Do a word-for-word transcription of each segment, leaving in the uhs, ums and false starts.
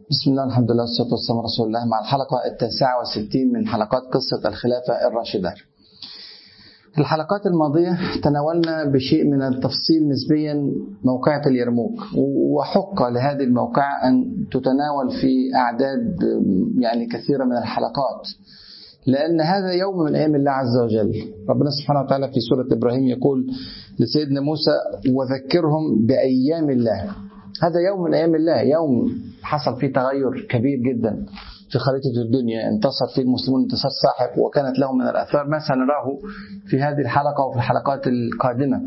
بسم الله الحمد لله والصلاة والسلام على رسول الله، مع الحلقة التاسعة والستين من حلقات قصة الخلافة الراشدة. في الحلقات الماضية تناولنا بشيء من التفصيل نسبيا موقعة اليرموك، وحق لهذه الموقعة أن تتناول في أعداد يعني كثيرة من الحلقات، لأن هذا يوم من أيام الله عز وجل. ربنا سبحانه وتعالى في سورة إبراهيم يقول لسيدنا موسى: وذكرهم بأيام الله. هذا يوم من أيام الله، يوم حصل فيه تغير كبير جدا في خريطة الدنيا، انتصر فيه المسلمون انتصار ساحق، وكانت لهم من الآثار ما سنراه في هذه الحلقة وفي الحلقات القادمة.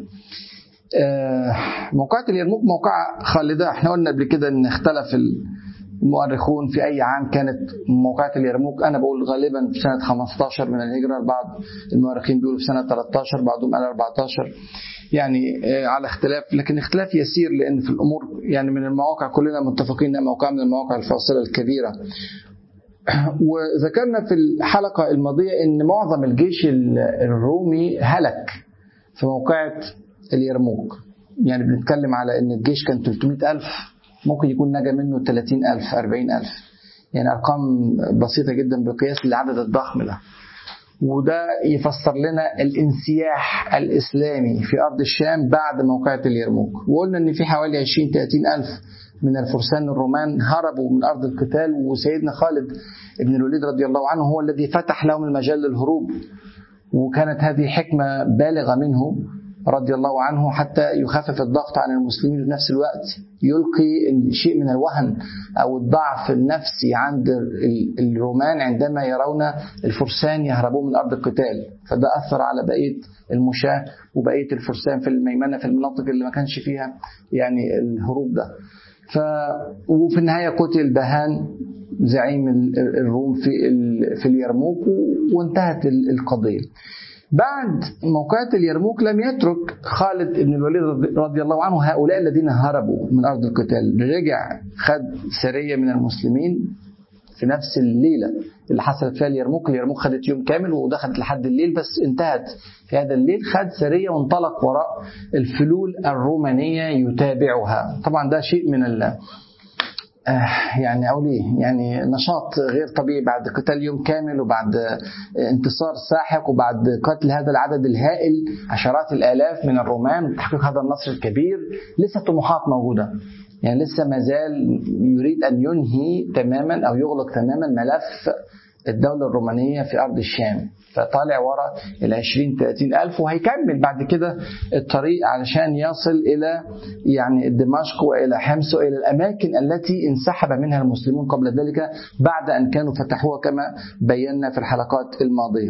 موقعة اليرموك موقعة خالدة. احنا قلنا قبل كده ان اختلف المؤرخون في أي عام كانت موقعة اليرموك. أنا بقول غالبا في سنة خمسة عشر من الهجرة، بعض المؤرخين بيقولوا في سنة ثلاثة عشر، بعضهم قال أربعة عشر، يعني على اختلاف، لكن اختلاف يسير، لأن في الأمور يعني من المواقع كلنا متفقين أن موقع من المواقع الفاصلة الكبيرة. وذكرنا في الحلقة الماضية أن معظم الجيش الرومي هلك في موقعة اليرموك. يعني بنتكلم على أن الجيش كان ثلاثمائة ألف، ممكن يكون نجا منه ثلاثين ألف أربعين ألف، يعني أرقام بسيطة جدا بقياس للعدد الضخم ده. وده يفسر لنا الانسياح الإسلامي في أرض الشام بعد موقعة اليرموك. وقلنا أن في حوالي عشرين ثلاثين ألف من الفرسان الرومان هربوا من أرض القتال، وسيدنا خالد بن الوليد رضي الله عنه هو الذي فتح لهم المجال للهروب، وكانت هذه حكمة بالغة منه رضي الله عنه حتى يخفف الضغط عن المسلمين، وفي نفس الوقت يلقي شيء من الوهن أو الضعف النفسي عند الرومان عندما يرون الفرسان يهربون من أرض القتال. فده أثر على بقية المشاة وبقية الفرسان في الميمنة، في المناطق اللي ما كانش فيها يعني الهروب ده. ف... وفي النهاية قتل بهان زعيم الروم في في اليرموك، وانتهت القضية. بعد موقعة اليرموك لم يترك خالد بن الوليد رضي الله عنه هؤلاء الذين هربوا من أرض القتال. رجع خد سرية من المسلمين في نفس الليلة اللي حصلت فيها اليرموك. اليرموك خدت يوم كامل ودخلت لحد الليل، بس انتهت في هذا الليل. خد سرية وانطلق وراء الفلول الرومانية يتابعها. طبعا ده شيء من ال آه يعني أوليه يعني نشاط غير طبيعي بعد قتال يوم كامل، وبعد انتصار ساحق، وبعد قتل هذا العدد الهائل عشرات الآلاف من الرومان وتحقيق هذا النصر الكبير. لسه طموحات موجودة، يعني لسه ما زال يريد أن ينهي تماما أو يغلق تماما ملف الدولة الرومانية في أرض الشام. فطالع وراء العشرين ثلاثين ألف، وهيكمل بعد كده الطريق علشان يصل إلى يعني دمشق وإلى حمص وإلى الأماكن التي انسحب منها المسلمون قبل ذلك بعد أن كانوا فتحوها كما بينا في الحلقات الماضية.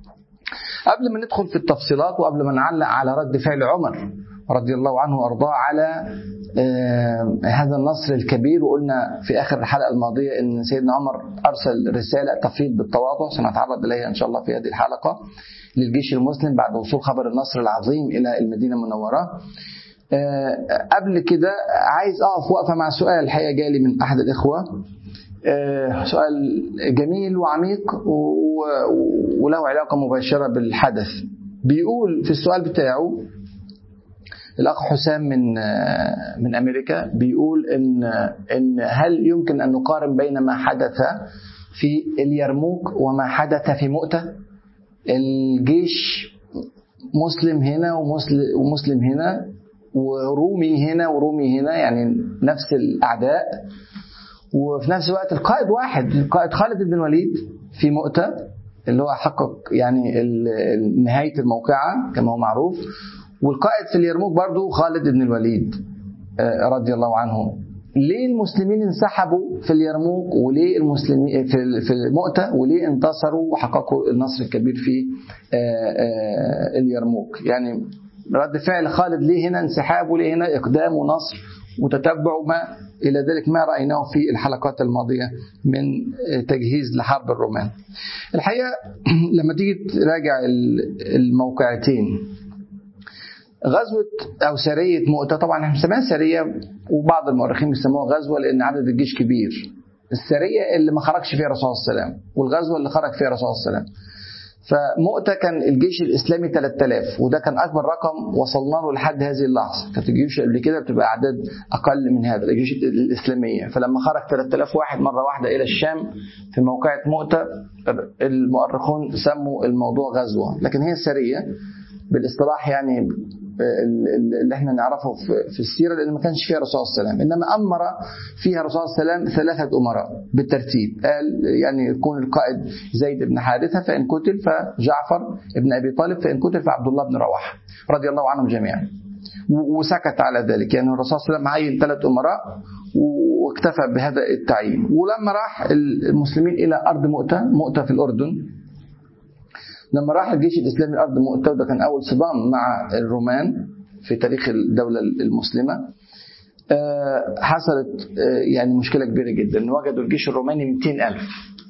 قبل ما ندخل في التفصيلات وقبل ما نعلق على رد فعل عمر رضي الله عنه وأرضاه على آه هذا النصر الكبير، وقلنا في آخر الحلقة الماضية أن سيدنا عمر أرسل رسالة تفيض بالتواضع سنتعرض إليها إن شاء الله في هذه الحلقة للجيش المسلم بعد وصول خبر النصر العظيم إلى المدينة المنورة. آه قبل كده عايز أقف وقفة مع سؤال الحقيقة جالي من أحد الإخوة، آه سؤال جميل وعميق وله علاقة مباشرة بالحدث. بيقول في السؤال بتاعه الأخ حسام من من أمريكا، بيقول إن إن هل يمكن أن نقارن بين ما حدث في اليرموك وما حدث في مؤتة؟ الجيش مسلم هنا ومسلم ومسلم هنا، ورومي هنا ورومي هنا، يعني نفس الأعداء، وفي نفس الوقت القائد واحد، القائد خالد بن الوليد في مؤتة اللي هو حقق يعني نهاية الموقعة كما هو معروف، والقائد في اليرموك برضو خالد بن الوليد رضي الله عنه. ليه المسلمين انسحبوا في اليرموك، وليه المسلمين في المؤتة، وليه انتصروا وحققوا النصر الكبير في اليرموك؟ يعني رد فعل خالد ليه هنا انسحاب وليه هنا اقدام ونصر وتتبع وما الى ذلك ما رايناه في الحلقات الماضيه من تجهيز لحرب الرومان. الحقيقه لما تيجي تراجع الموقعتين، غزوة أو سرية مؤتة، طبعا احنا بنسميها سرية وبعض المؤرخين بيسموها غزوة لأن عدد الجيش كبير. السرية اللي ما خرجش فيها الرسول صلى الله عليه وسلم، والغزوة اللي خرج فيها الرسول صلى الله عليه وسلم. فمؤتة كان الجيش الإسلامي ثلاثة آلاف، وده كان أكبر رقم وصلنا له لحد هذه اللحظة. كانت الجيوش قبل كده بتبقى أعداد أقل من هذا، الجيوش الإسلامية. فلما خرج ثلاثة آلاف واحد مرة واحدة إلى الشام في موقعة مؤتة، المؤرخون سموا الموضوع غزوة، لكن هي سرية بالاصطلاح يعني اللي احنا نعرفه في السيرة، لأن ما كانش فيها الرسول صلى الله عليه وسلم، إنما أمر فيها الرسول صلى الله عليه وسلم ثلاثة أمراء بالترتيب. قال يعني يكون القائد زيد بن حارثة فإن قتل، فجعفر بن أبي طالب فإن قتل، فعبد الله بن رواحة رضي الله عنهم جميعا. وسكت على ذلك، يعني الرسول صلى الله عليه وسلم عين ثلاث أمراء واكتفى بهذا التعيين. ولما راح المسلمين إلى أرض مؤتة، مؤتة في الأردن، لما راح الجيش الإسلامي أرض مؤتة، وده كان أول صدام مع الرومان في تاريخ الدولة المسلمة، حصلت يعني مشكلة كبيرة جدا. وجدوا الجيش الروماني مئتين ألف،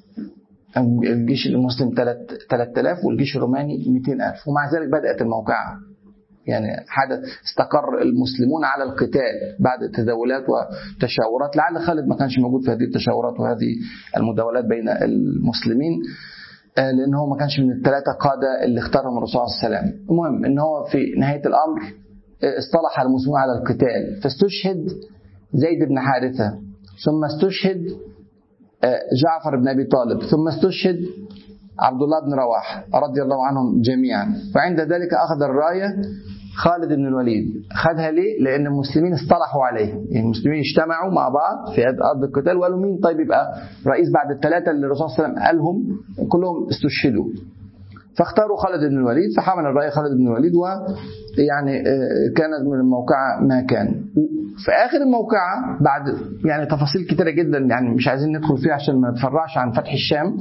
الجيش المسلم ثلاثة آلاف والجيش الروماني مئتين ألف، ومع ذلك بدأت الموقعة. يعني حدث استقر المسلمون على القتال بعد تداولات وتشاورات. لعل خالد ما كانش موجود في هذه التشاورات وهذه المداولات بين المسلمين، لأن هو ما كانش من الثلاثة قادة اللي اختارهم الرسول صلى الله عليه وسلم. المهم إن هو في نهاية الأمر اصطلح المسلمون على القتال، فاستشهد زيد بن حارثة، ثم استشهد جعفر بن أبي طالب، ثم استشهد عبد الله بن رواحة رضي الله عنهم جميعا. فعند ذلك أخذ الراية خالد بن الوليد. خدها ليه؟ لأن المسلمين اصطلحوا عليه، يعني المسلمين اجتمعوا مع بعض في أرض القتال وقالوا مين طيب يبقى رئيس بعد الثلاثة اللي الرسول صلى الله عليه وسلم قالهم كلهم استشهدوا، فاختاروا خالد بن الوليد. فحمل الراية خالد بن الوليد، ويعني كانت من الموقعة ما كان. في آخر الموقعة بعد يعني تفاصيل كتيرة جدا، يعني مش عايزين ندخل فيها عشان ما نتفرعش عن فتح الشام.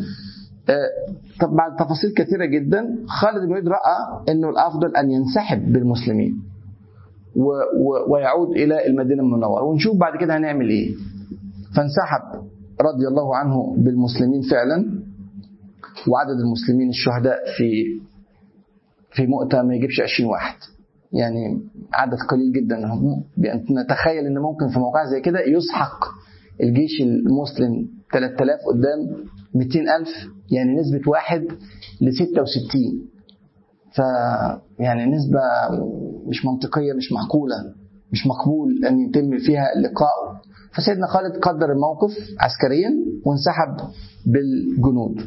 طب بعد تفاصيل كثيرة جدا، خالد بن الوليد رأى أنه الأفضل أن ينسحب بالمسلمين و و ويعود إلى المدينة المنورة، ونشوف بعد كده هنعمل إيه. فانسحب رضي الله عنه بالمسلمين فعلا، وعدد المسلمين الشهداء في في مؤتة ما يجيبش عشرين واحد، يعني عدد قليل جدا. نتخيل أن ممكن في موقع زي كده يسحق الجيش المسلم ثلاثة آلاف قدام مئتين ألف، يعني نسبة واحد لستة وستين. ف يعني نسبة مش منطقية، مش معقولة، مش مقبول أن يتم فيها اللقاء. فسيدنا خالد قدر الموقف عسكريا وانسحب بالجنود.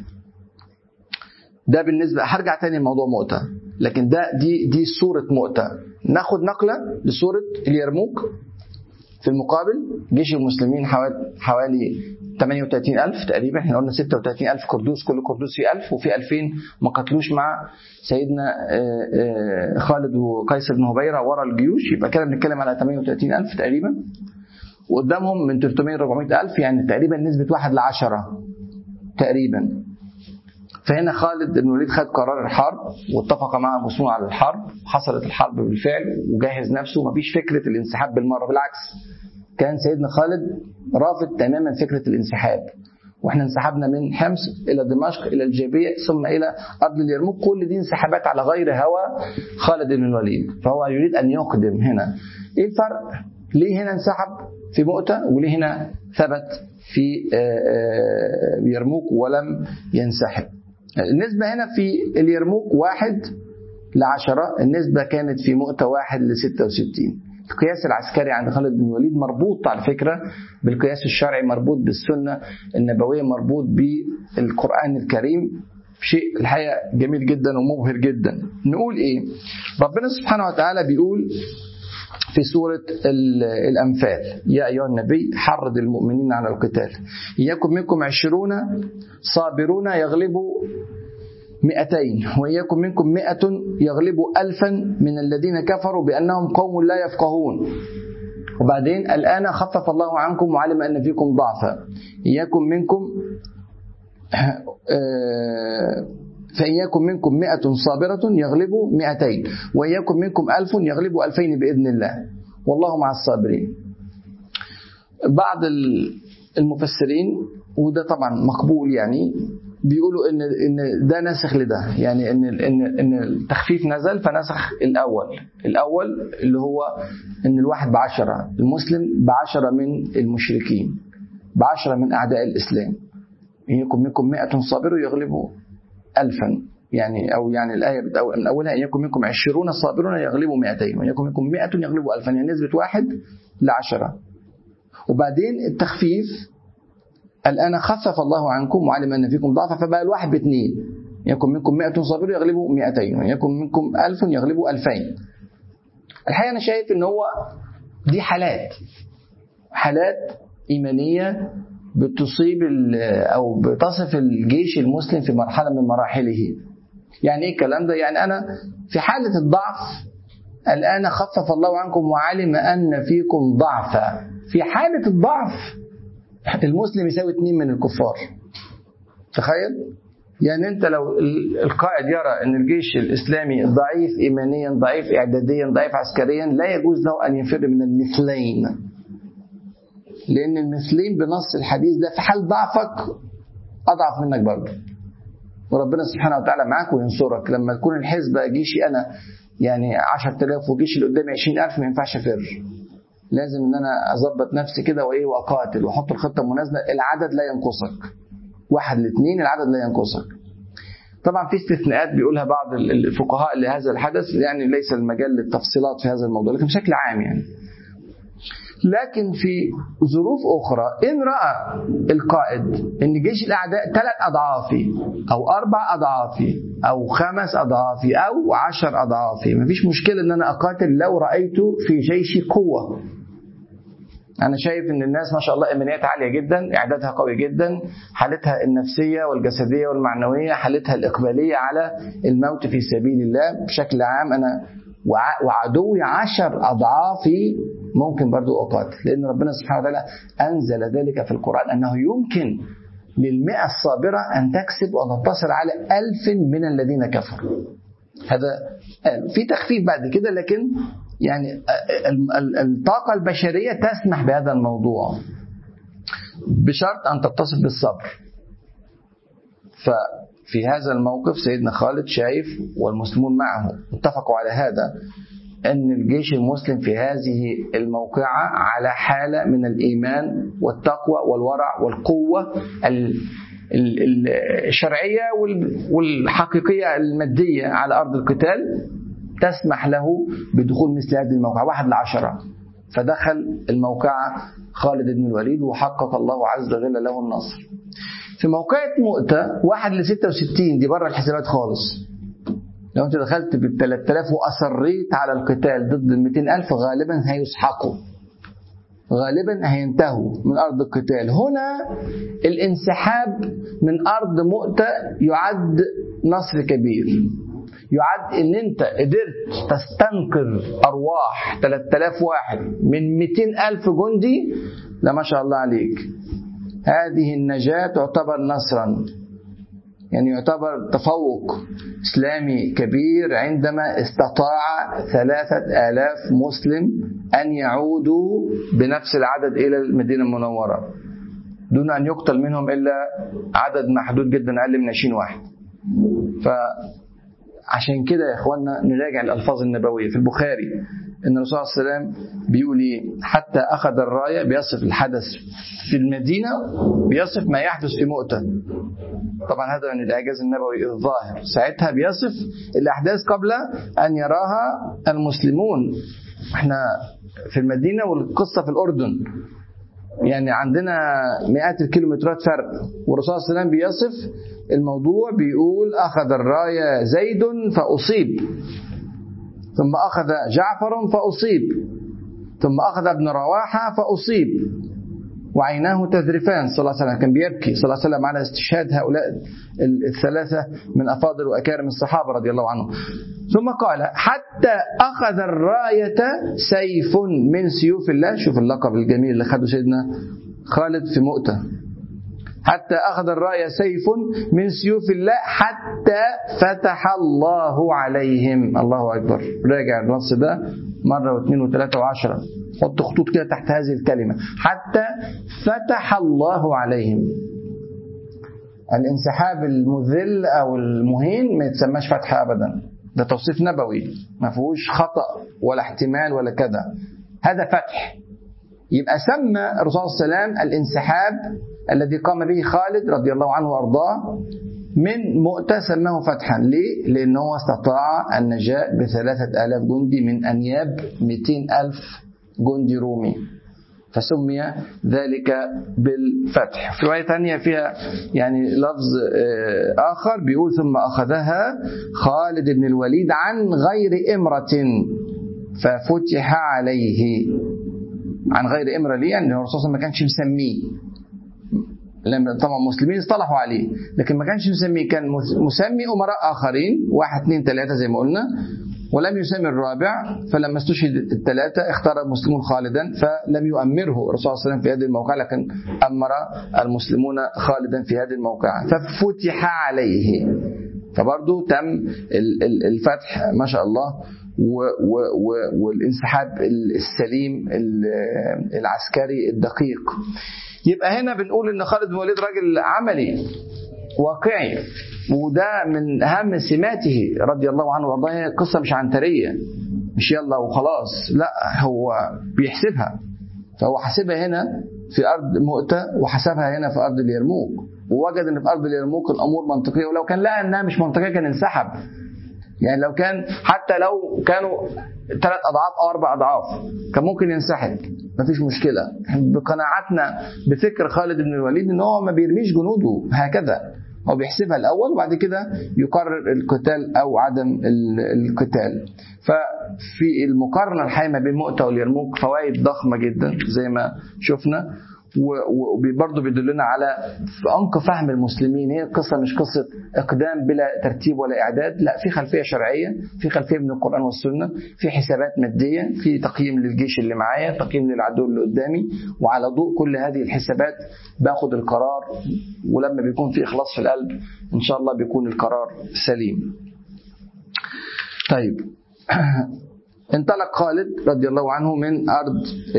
ده بالنسبة، هرجع تاني لموضوع مؤتة، لكن ده دي دي صورة مؤتة. ناخد نقلة لصورة اليرموك. في المقابل جيش المسلمين حوالي ثمانية وثلاثين ألف تقريبا، احنا قلنا ستة وثلاثين ألف كردوس، كل كردوس فيه ألف، وفي ألفين ما قتلوش مع سيدنا خالد وقيس بن هبيرة ورا الجيوش، يبقى كده بنتكلم على ثمانية وثلاثين ألف تقريبا، وقدامهم من ثلاثمائة أربعمائة ألف، يعني تقريبا نسبة واحد لعشرة تقريبا. فهنا خالد بن الوليد خد قرار الحرب واتفق مع المسلمين على الحرب. حصلت الحرب بالفعل وجهز نفسه، مفيش فكرة الانسحاب بالمرة، بالعكس كان سيدنا خالد رافض تماما فكرة الانسحاب. واحنا انسحبنا من حمص إلى دمشق إلى الجابية ثم إلى أرض اليرموك، كل دي انسحابات على غير هوى خالد بن الوليد. فهو يريد أن يقدم هنا. إيه الفرق؟ ليه هنا انسحب في مؤتة وليه هنا ثبت في يرموك ولم ينسحب؟ النسبة هنا في اليرموك واحد لعشرة، النسبة كانت في مؤتة واحد لستة وستين. القياس العسكري عند خالد بن الوليد مربوط على فكرة بالقياس الشرعي، مربوط بالسنة النبوية، مربوط بالقرآن الكريم. شيء الحقيقة جميل جدا ومبهر جدا. نقول إيه؟ ربنا سبحانه وتعالى بيقول في سورة الأنفال: يا أيها النبي حرض المؤمنين على القتال، إن يكن منكم عشرون صابرون يغلبوا مئتين، وإن يكن منكم مئة يغلبوا ألفا من الذين كفروا بأنهم قوم لا يفقهون. وبعدين: الآن خفف الله عنكم وعلم أن فيكم ضعفا، إن يكن منكم فإن يكن منكم مئة صابرة يغلبوا مئتين، وإن يكن منكم ألف يغلبوا ألفين بإذن الله والله مع الصابرين. بعض المفسرين، وده طبعا مقبول، يعني بيقولوا ان ان ده ناسخ لده، يعني ان ان ان التخفيف نزل فنسخ الاول الاول اللي هو ان الواحد بعشرة، المسلم بعشرة من المشركين، بعشرة من اعداء الاسلام. ان يكن منكم مئة صابر يغلبوا ألفا. يعني أو يعني الآية من أولها: إن يكن منكم عشرون صابرون يغلبوا مئتين، وإن يكن منكم مئة يغلبوا ألفا، يعني نسبة واحد لعشرة. وبعدين التخفيف: الآن خفف الله عنكم وعلم أن فيكم ضعفا فبقى الواحد باثنين، يكن منكم مئة صابر يغلبوا مئتين، وإن يكن منكم ألف يغلبوا ألفين. الحقيقة أنا شايف إن هو دي حالات حالات إيمانية بتصيب أو بتصف الجيش المسلم في مرحلة من مراحله. يعني إيه الكلام ده؟ يعني أنا في حالة الضعف الآن خفف الله عنكم وعلم أن فيكم ضعفا. في حالة الضعف المسلم يساوي اثنين من الكفار. تخيل يعني أنت لو القائد يرى أن الجيش الإسلامي ضعيف إيمانيا، ضعيف إعداديا، ضعيف عسكريا، لا يجوز له أن يفر من المثلين، لأن المثلين بنص الحديث ده في حال ضعفك أضعف منك برضه، وربنا سبحانه وتعالى معاك وينصرك. لما تكون الحزبة جيشي أنا يعني عشرة آلاف وجيش اللي قدامي عشرين ألف، ما ينفعش أفر، لازم ان انا اظبط نفسي كده وايه واقاتل واحط الخطه المناسبه. العدد لا ينقصك، واحد لاثنين العدد لا ينقصك. طبعا في استثناءات بيقولها بعض الفقهاء لهذا الحدث، يعني ليس المجال للتفصيلات في هذا الموضوع، لكن بشكل عام يعني. لكن في ظروف اخرى ان راى القائد ان جيش الاعداء ثلاث اضعافي او اربع اضعافي او خمس اضعافي او عشر اضعافي، مفيش مشكله ان انا اقاتل لو رايت في جيشي قوه. أنا شايف إن الناس ما شاء الله إيمانيات عالية جدا، إعدادها قوي جدا، حالتها النفسية والجسدية والمعنوية، حالتها الإقبالية على الموت في سبيل الله بشكل عام. أنا وعدوي عشر أضعافي ممكن برضو أقاتل، لأن ربنا سبحانه وتعالى أنزل ذلك في القرآن أنه يمكن للمئة الصابرة أن تكسب وتنتصر على ألف من الذين كفروا. هذا في تخفيف بعد كده، لكن يعني الطاقة البشرية تسمح بهذا الموضوع بشرط أن تتصف بالصبر. ففي هذا الموقف سيدنا خالد شايف والمسلمون معه اتفقوا على هذا، أن الجيش المسلم في هذه الموقعة على حالة من الإيمان والتقوى والورع والقوة الشرعية والحقيقية المادية على أرض القتال تسمح له بدخول مثل هذه الموقعة، واحد لعشرة. فدخل الموقعة خالد بن الوليد وحقق الله عز وجل له النصر. في موقعة مؤتة واحد لستة وستين، دي بره الحسابات خالص. لو انت دخلت بالثلاث آلاف وأصريت على القتال ضد المئتين ألف غالبا هيسحقوا، غالبا هينتهوا من أرض القتال. هنا الانسحاب من أرض مؤتة يعد نصر كبير، يعد ان انت قدرت تستنقذ ارواح ثلاث آلاف واحد من مئتين ألف جندي. لا ما شاء الله عليك، هذه النجاة تعتبر نصرا، يعني يعتبر تفوق إسلامي كبير عندما استطاع ثلاثة آلاف مسلم أن يعودوا بنفس العدد إلى المدينة المنورة دون أن يقتل منهم إلا عدد محدود جدا أقل من عشرين واحد. فعشان كده يا إخواننا نراجع الألفاظ النبوية في البخاري إن الرسول صلى الله عليه وسلم بيقول حتى أخذ الراية، بيصف الحدث في المدينة، بيصف ما يحدث في مؤتة. طبعا هذا من الإعجاز النبوي الظاهر. ساعتها بيصف الأحداث قبل أن يراها المسلمون. احنا في المدينة والقصة في الأردن، يعني عندنا مئات الكيلومترات فرق، والرسول صلى الله عليه وسلم بيصف الموضوع بيقول أخذ الراية زيد فأصيب، ثم أخذ جعفر فأصيب، ثم أخذ ابن رواحة فأصيب وعيناه تذرفان. صلى الله عليه وسلم كان بيبكي صلى الله عليه وسلم على استشهاد هؤلاء الثلاثة من أفاضل وأكارم الصحابة رضي الله عنهم. ثم قال حتى أخذ الراية سيف من سيوف الله. شوف اللقب الجميل اللي خده سيدنا خالد في مؤتة، حتى أخذ الراية سيف من سيوف الله حتى فتح الله عليهم. الله أكبر. راجع النص ده مرة واثنين وثلاثة وعشرة، حط خطوط كده تحت هذه الكلمة، حتى فتح الله عليهم. الانسحاب المذل أو المهين ما يتسماش فتح أبدا، ده توصيف نبوي ما فيهوش خطأ ولا احتمال ولا كذا، هذا فتح. يبقى سمى الرسول صلى الله عليه وسلم الانسحاب الذي قام به خالد رضي الله عنه وأرضاه من مؤتة سماه فتحا. ليه؟ لأنه استطاع النجاة بثلاثة آلاف جندي من أنياب مئتين ألف جندي رومي، فسمي ذلك بالفتح. في رواية ثانية فيها يعني لفظ آخر بيقول ثم أخذها خالد بن الوليد عن غير إمرة ففتح عليه. عن غير إمرة ليه؟ يعني الرسول صلى الله عليه وسلم ما كانش مسميه، لما طبعا المسلمين اصطلحوا عليه، لكن ما كانش مسميه، كان مسمي أمراء آخرين واحد اثنين ثلاثة زي ما قلنا، ولم يسمي الرابع. فلما استشهد الثلاثة اختار المسلمون خالدا فلم يؤمره الرسول صلى الله عليه وسلم في هذه الموقعة، لكن أمر المسلمون خالدا في هذه الموقعة ففتح عليه. فبرضو تم الفتح ما شاء الله والانسحاب السليم العسكري الدقيق. يبقى هنا بنقول ان خالد بن الوليد راجل عملي واقعي، وده من اهم سماته رضي الله عنه وارضاه. هي قصه مش عنتريه، مش يلا وخلاص، لا هو بيحسبها. فهو حسبها هنا في ارض مؤتة وحسبها هنا في ارض اليرموك، ووجد ان في ارض اليرموك الامور منطقيه، ولو كان لقى انها مش منطقيه كان انسحب. يعني لو كان حتى لو كانوا ثلاث اضعاف او اربع اضعاف كان ممكن ينسحب، مفيش مشكله. بقناعتنا بفكر خالد بن الوليد ان هو ما بيرميش جنوده هكذا، هو بيحسبها الاول وبعد كده يقرر القتال او عدم القتال. ففي المقارنه الحقيقه بين مؤتة واليرموك فوائد ضخمه جدا زي ما شفنا، وبرضه بيدلنا على عمق فهم المسلمين. هي القصة مش قصة إقدام بلا ترتيب ولا إعداد، لا، في خلفية شرعية، في خلفية من القرآن والسنة، في حسابات مادية، في تقييم للجيش اللي معايا، تقييم للعدو اللي قدامي، وعلى ضوء كل هذه الحسابات باخد القرار. ولما بيكون في إخلاص في القلب إن شاء الله بيكون القرار سليم. طيب انطلق خالد رضي الله عنه من أرض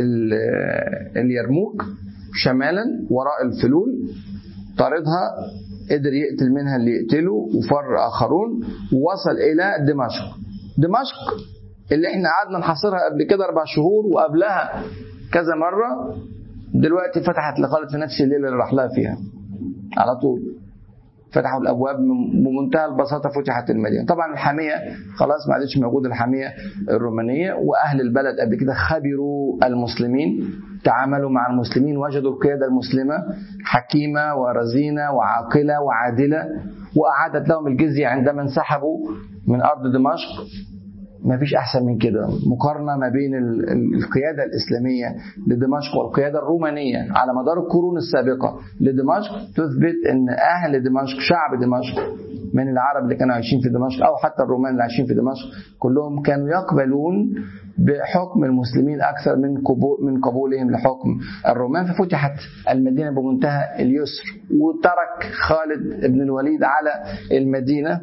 اليرموك شمالا وراء الفلول، طاردها، قدر يقتل منها اللي يقتله وفر آخرون، ووصل إلى دمشق. دمشق اللي احنا قعدنا نحاصرها قبل كده أربع شهور وقبلها كذا مرة، دلوقتي فتحت لخالد في نفس الليلة اللي راح لها فيها على طول. فتحوا الأبواب بمنتهى البساطة، فتحت المدينة. طبعا الحامية خلاص ما عادش موجودة، الحامية الرومانية، وأهل البلد قبل كده خبروا المسلمين، تعاملوا مع المسلمين، وجدوا القيادة المسلمة حكيمة ورزينة وعاقلة وعادلة، وأعادت لهم الجزية عندما انسحبوا من أرض دمشق. ما فيش أحسن من كده. مقارنة ما بين القيادة الإسلامية لدمشق والقيادة الرومانية على مدار القرون السابقة لدمشق تثبت أن أهل دمشق، شعب دمشق من العرب اللي كانوا عايشين في دمشق أو حتى الرومان اللي عايشين في دمشق، كلهم كانوا يقبلون بحكم المسلمين أكثر من من قبولهم لحكم الرومان. ففتحت المدينة بمنتهى اليسر، وترك خالد بن الوليد على المدينة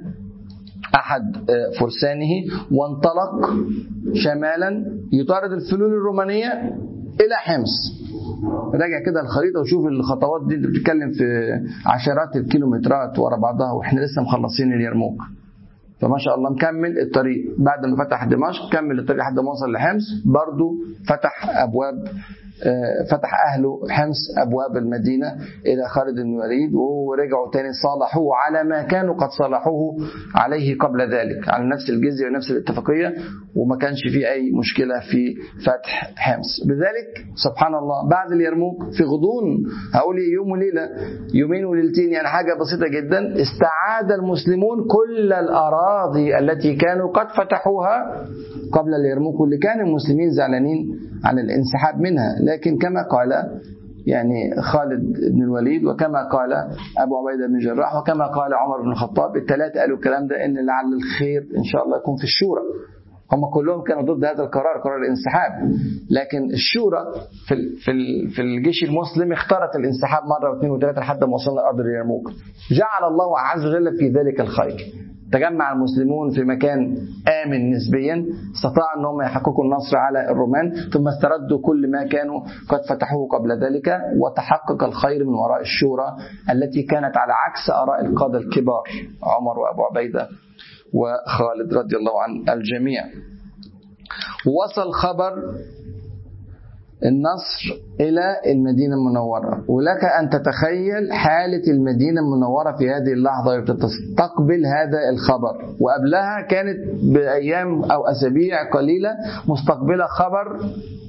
أحد فرسانه وانطلق شمالا يطارد الفلول الرومانية إلى حمص. راجع كده الخريطة وشوف الخطوات دي، اللي بتتكلم في عشرات الكيلومترات ورا بعضها، وإحنا لسه مخلصين اليرموك. فما شاء الله مكمل الطريق بعد ما فتح دمشق، كمل الطريق لحد ما وصل لحمص، برضو فتح أبواب فتح أهله حمص أبواب المدينة إلى خالد بن الوليد، ورجعوا تاني صالحوه على ما كانوا قد صالحوه عليه قبل ذلك، على نفس الجزية ونفس الاتفاقية، وما كانش فيه أي مشكلة في فتح حمص. بذلك سبحان الله بعد اليرموك في غضون هقول يوم وليلة، يومين وليلتين، يعني حاجة بسيطة جدا، استعاد المسلمون كل الأراضي التي كانوا قد فتحوها قبل اليرموك، واللي كان المسلمين زعلانين عن الانسحاب منها. لكن كما قال يعني خالد بن الوليد، وكما قال أبو عبيدة بن الجراح، وكما قال عمر بن الخطاب، الثلاثة قالوا الكلام ده، إن لعل الخير إن شاء الله يكون في الشورى. هم كلهم كانوا ضد هذا القرار، قرار الانسحاب، لكن الشورى في في في الجيش المسلم اختارت الانسحاب مرة واثنين وثلاثة لحد ما وصلنا لأرض اليرموك. جعل الله عز وجل في ذلك الخير. تجمع المسلمون في مكان آمن نسبيا، استطاعوا أنهم يحققوا النصر على الرومان، ثم استردوا كل ما كانوا قد فتحوه قبل ذلك، وتحقق الخير من وراء الشورى التي كانت على عكس آراء القادة الكبار عمر وأبو عبيدة وخالد رضي الله عن الجميع. وصل خبر النصر إلى المدينة المنورة. ولك أن تتخيل حالة المدينة المنورة في هذه اللحظة تستقبل هذا الخبر، وقبلها كانت بأيام أو أسابيع قليلة مستقبلة خبر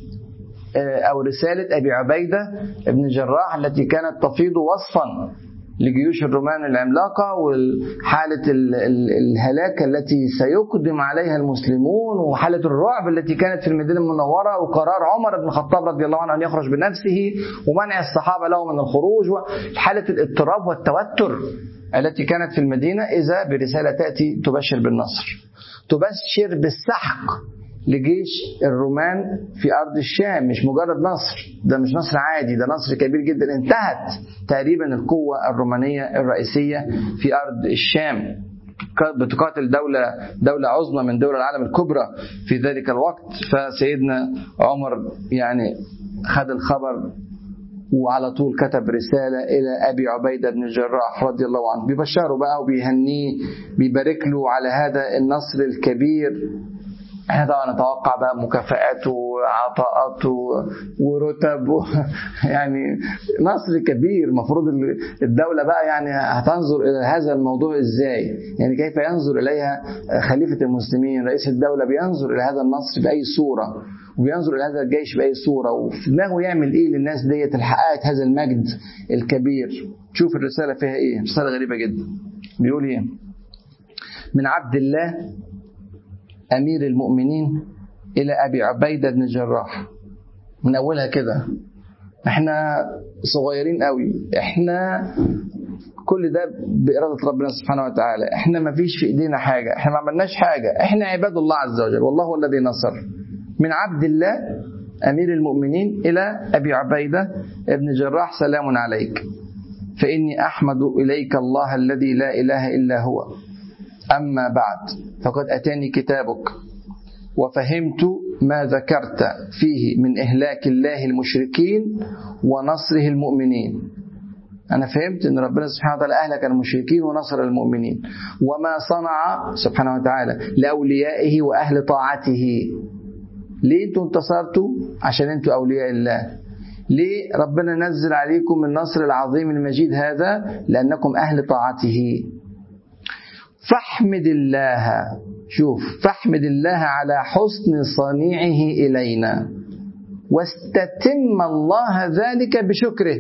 أو رسالة أبي عبيدة ابن الجراح التي كانت تفيض وصفا لجيوش الرومان العملاقة وحالة الهلاك التي سيقدم عليها المسلمون، وحالة الرعب التي كانت في المدينة المنورة، وقرار عمر بن الخطاب رضي الله عنه أن يخرج بنفسه ومنع الصحابة له من الخروج، وحالة الاضطراب والتوتر التي كانت في المدينة، إذا برسالة تأتي تبشر بالنصر، تبشر بالسحق لجيش الرومان في أرض الشام. مش مجرد نصر، ده مش نصر عادي، ده نصر كبير جدا. انتهت تقريبا القوة الرومانية الرئيسية في أرض الشام، بتقاتل دولة دولة عظمى من دول العالم الكبرى في ذلك الوقت. فسيدنا عمر يعني خد الخبر وعلى طول كتب رسالة إلى أبي عبيدة بن الجراح رضي الله عنه، بيبشره بقى وبيهنيه، بيبارك له على هذا النصر الكبير. احنا طبعا نتوقع بقى مكافآت وعطاءات ورتب و... يعني نصر كبير. مفروض الدولة بقى يعني هتنظر إلى هذا الموضوع إزاي، يعني كيف ينظر إليها خليفة المسلمين رئيس الدولة، بينظر إلى هذا النصر بأي صورة، وبينظر إلى هذا الجيش بأي صورة، وفي دماغه يعمل إيه للناس ديت اللي حققت هذا المجد الكبير. شوف الرسالة فيها إيه، رسالة غريبة جدا. بيقول إيه؟ من عبد الله أمير المؤمنين إلى أبي عبيدة بن الجراح. من أولها كده، إحنا صغيرين قوي، إحنا كل ده بإرادة ربنا سبحانه وتعالى، إحنا ما فيش في إيدينا حاجة، إحنا ما عملناش حاجة، إحنا عباد الله عز وجل، والله هو الذي نصر. من عبد الله أمير المؤمنين إلى أبي عبيدة بن الجراح، سلام عليك، فإني أحمد إليك الله الذي لا إله إلا هو، أما بعد فقد أتاني كتابك وفهمت ما ذكرت فيه من إهلاك الله المشركين ونصره المؤمنين. أنا فهمت أن ربنا سبحانه وتعالى أهلك المشركين ونصر المؤمنين، وما صنع سبحانه وتعالى لأوليائه وأهل طاعته. ليه أنتم انتصرتوا؟ عشان أنتم أولياء الله. ليه ربنا نزل عليكم النصر العظيم المجيد هذا؟ لأنكم أهل طاعته. فاحمد الله، شوف، فاحمد الله على حسن صنيعه إلينا، واستتم الله ذلك بشكره.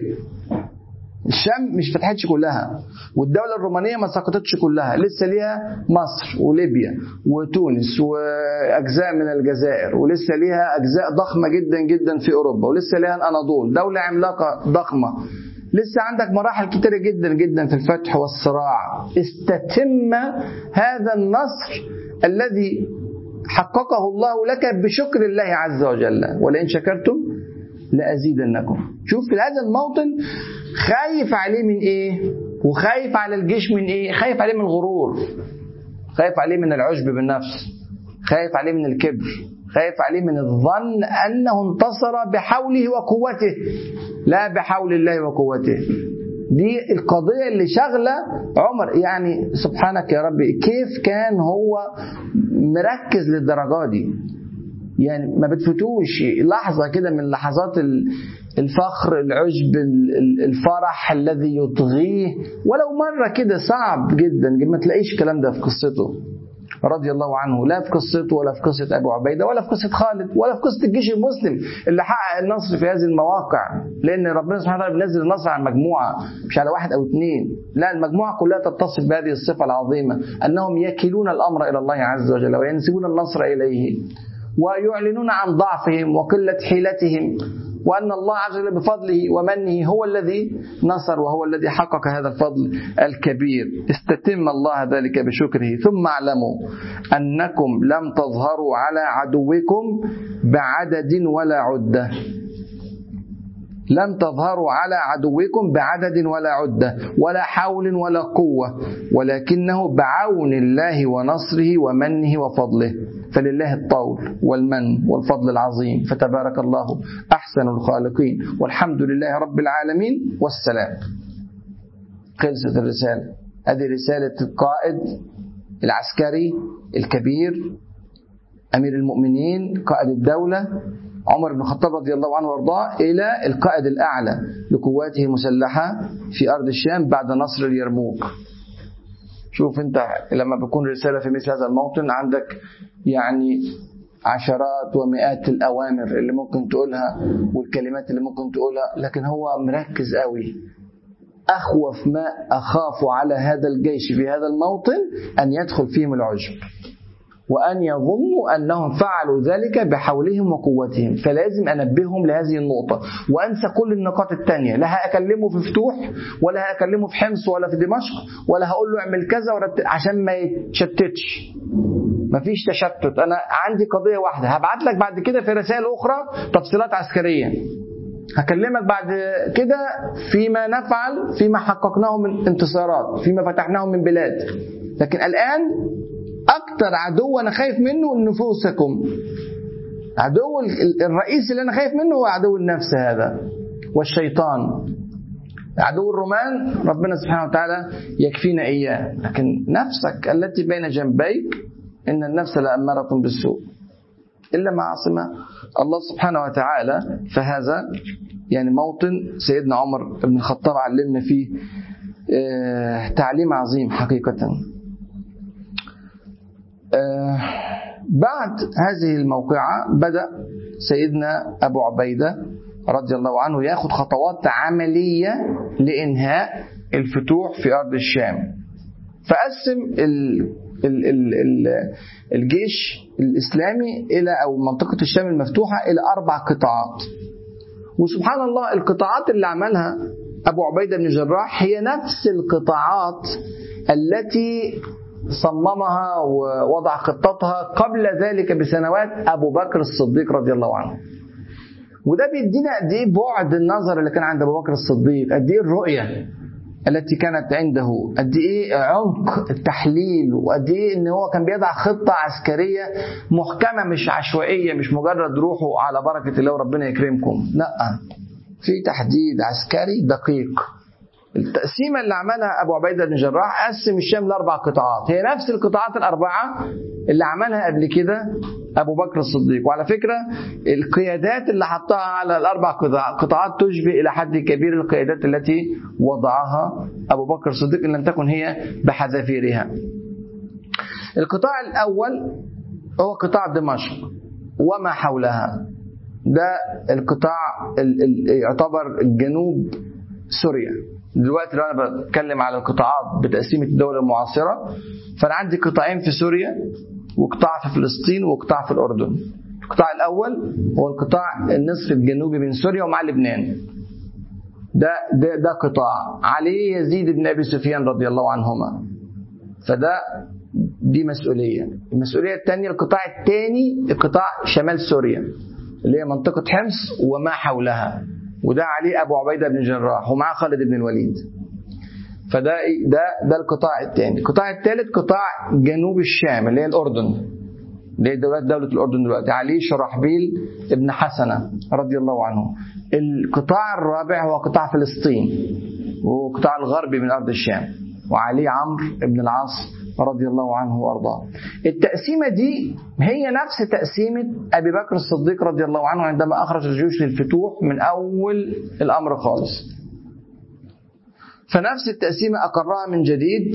الشام مش فتحتش كلها، والدولة الرومانية ما سقطتش كلها، لسه ليها مصر وليبيا وتونس وأجزاء من الجزائر، ولسه ليها أجزاء ضخمة جدا جدا في أوروبا، ولسه ليها الأناضول، دولة عملاقة ضخمة، لسه عندك مراحل كتيرة جدا جدا في الفتح والصراع. استتم هذا النصر الذي حققه الله لك بشكر الله عز وجل، ولئن شكرتم لأزيدنكم. شوف في هذا الموطن خايف عليه من ايه، وخايف على الجيش من ايه؟ خايف عليه من الغرور، خايف عليه من العجب بالنفس، خايف عليه من الكبر، خايف عليه من الظن أنه انتصر بحوله وقوته، لا بحول الله وقوته. دي القضية اللي شغلة عمر. يعني سبحانك يا ربي، كيف كان هو مركز للدرجة دي؟ يعني ما بتفتوش لحظة كده من لحظات الفخر، العجب، الفرح الذي يطغيه، ولو مرة كده صعب جدا ما تلاقيش الكلام ده في قصته رضي الله عنه، لا في قصته ولا في قصة أبو عبيدة ولا في قصة خالد ولا في قصة الجيش المسلم اللي حقق النصر في هذه المواقع. لأن ربنا سبحانه وتعالى بينزل النصر على مجموعة، مش على واحد أو اثنين، لا، المجموعة كلها تتصف بهذه الصفة العظيمة، أنهم يكلون الأمر إلى الله عز وجل وينسبون النصر إليه، ويعلنون عن ضعفهم وقلة حيلتهم، وأن الله عز وجل بفضله ومنه هو الذي نصر وهو الذي حقق هذا الفضل الكبير. استتم الله ذلك بشكره. ثم اعلموا أنكم لم تظهروا على عدوكم بعدد ولا عدة، لم تظهروا على عدوكم بعدد ولا عدة ولا حول ولا قوة، ولكنه بعون الله ونصره ومنه وفضله، فلله الطول والمن والفضل العظيم، فتبارك الله أحسن الخالقين، والحمد لله رب العالمين، والسلام. خلصت الرسالة. هذه رسالة القائد العسكري الكبير أمير المؤمنين قائد الدولة عمر بن الخطاب رضي الله عنه وارضاه إلى القائد الأعلى لقواته المسلحة في أرض الشام بعد نصر اليرموك. شوف أنت لما بيكون رسالة في مثل هذا الموطن عندك يعني عشرات ومئات الأوامر اللي ممكن تقولها والكلمات اللي ممكن تقولها، لكن هو مركز قوي. أخوف ما أخاف على هذا الجيش في هذا الموطن أن يدخل فيهم العجب وأن يظنوا أنهم فعلوا ذلك بحولهم وقوتهم، فلازم أنبههم لهذه النقطة وأنسى كل النقاط التانية. لا هأكلمه في فتوح ولا هأكلمه في حمص ولا في دمشق ولا هقول له اعمل كذا عشان ما يتشتتش. مفيش تشتت. أنا عندي قضية واحدة هبعت لك بعد كده في رسائل أخرى تفصيلات عسكرية، هكلمك بعد كده فيما نفعل فيما حققناه من انتصارات فيما فتحناه من بلاد، لكن الآن أكتر عدو أنا خايف منه نفوسكم. عدو الرئيس اللي أنا خايف منه هو عدو النفس هذا والشيطان. عدو الرومان ربنا سبحانه وتعالى يكفينا إياه، لكن نفسك التي بين جنبيك إن النفس لأمارة بالسوء إلا ما عصم الله سبحانه وتعالى. فهذا يعني موطن سيدنا عمر بن الخطاب علمنا فيه تعليم عظيم حقيقة. بعد هذه الموقعة بدأ سيدنا أبو عبيدة رضي الله عنه يأخذ خطوات عملية لإنهاء الفتوح في أرض الشام. فقسم ال ال ال ال الجيش الإسلامي إلى أو منطقة الشام المفتوحة إلى أربع قطاعات. وسبحان الله القطاعات اللي عملها أبو عبيدة بن الجراح هي نفس القطاعات التي صممها ووضع خطتها قبل ذلك بسنوات أبو بكر الصديق رضي الله عنه. وده بيدينا قد إيه بعد النظر اللي كان عند أبو بكر الصديق، قد إيه الرؤية التي كانت عنده، قد إيه عمق التحليل، وقد إيه إن هو كان بيضع خطة عسكرية محكمة مش عشوائية، مش مجرد روحوا على بركة الله وربنا يكرمكم، لا، في تحديد عسكري دقيق. التقسيمة اللي عملها أبو عبيدة بن الجراح قسم الشام لأربع قطاعات، هي نفس القطاعات الأربعة اللي عملها قبل كده أبو بكر الصديق. وعلى فكرة القيادات اللي حطها على الأربع قطاعات تشبه إلى حد كبير القيادات التي وضعها أبو بكر الصديق إن لم تكن هي بحذافيرها. القطاع الأول هو قطاع دمشق وما حولها، ده القطاع يعتبر جنوب سوريا. دلوقتي لو أنا بتكلم على القطاعات بتقسيمة الدولة المعاصرة، فأنا عندي قطاعين في سوريا وقطاع في فلسطين وقطاع في الأردن. القطاع الأول هو القطاع النصف الجنوبي من سوريا ومع لبنان، ده, ده, ده قطاع عليه يزيد بن أبي سفيان رضي الله عنهما، فده دي مسؤولية. المسؤولية الثانية القطاع الثاني القطاع شمال سوريا اللي هي منطقة حمص وما حولها، وده عليه أبو عبيدة بن الجراح ومعه خالد بن الوليد. فده ده ده القطاع الثاني. القطاع الثالث قطاع جنوب الشام اللي هي الأردن، اللي هي دولة دولة الأردن دلوقتي، عليه شرحبيل ابن حسنة رضي الله عنه. القطاع الرابع هو قطاع فلسطين وقطاع الغربي من أرض الشام، وعليه عمرو بن العاص رضي الله عنه وارضاه. التقسيمة دي هي نفس تقسيمة أبي بكر الصديق رضي الله عنه عندما أخرج الجيوش للفتوح من أول الأمر خالص. فنفس التقسيمة أقرها من جديد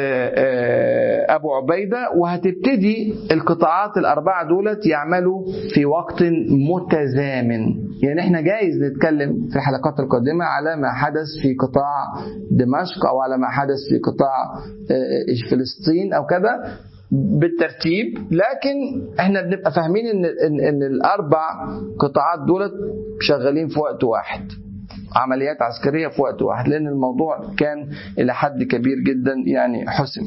أبو عبيدة، وهتبتدي القطاعات الأربعة دولت يعملوا في وقت متزامن. يعني احنا جايز نتكلم في الحلقات القادمة على ما حدث في قطاع دمشق أو على ما حدث في قطاع فلسطين أو كذا بالترتيب، لكن احنا بنبقى فاهمين ان, إن, إن الأربع قطاعات دولت شغالين في وقت واحد، عمليات عسكرية في وقت واحد، لأن الموضوع كان إلى حد كبير جدا يعني حسم.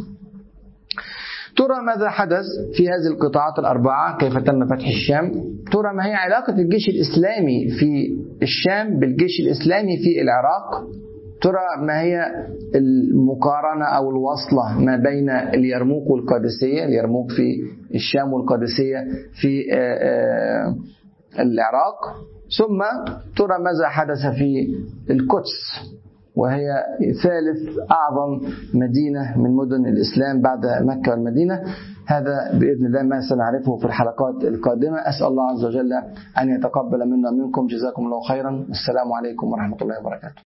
ترى ماذا حدث في هذه القطاعات الأربعة؟ كيف تم فتح الشام؟ ترى ما هي علاقة الجيش الإسلامي في الشام بالجيش الإسلامي في العراق؟ ترى ما هي المقارنة أو الوصلة ما بين اليرموك والقادسية، اليرموك في الشام والقادسية في العراق؟ ثم ترى ماذا حدث في القدس وهي ثالث أعظم مدينة من مدن الإسلام بعد مكة والمدينة. هذا بإذن الله ما سنعرفه في الحلقات القادمة. أسأل الله عز وجل أن يتقبل منا ومنكم. جزاكم الله خيرا. السلام عليكم ورحمة الله وبركاته.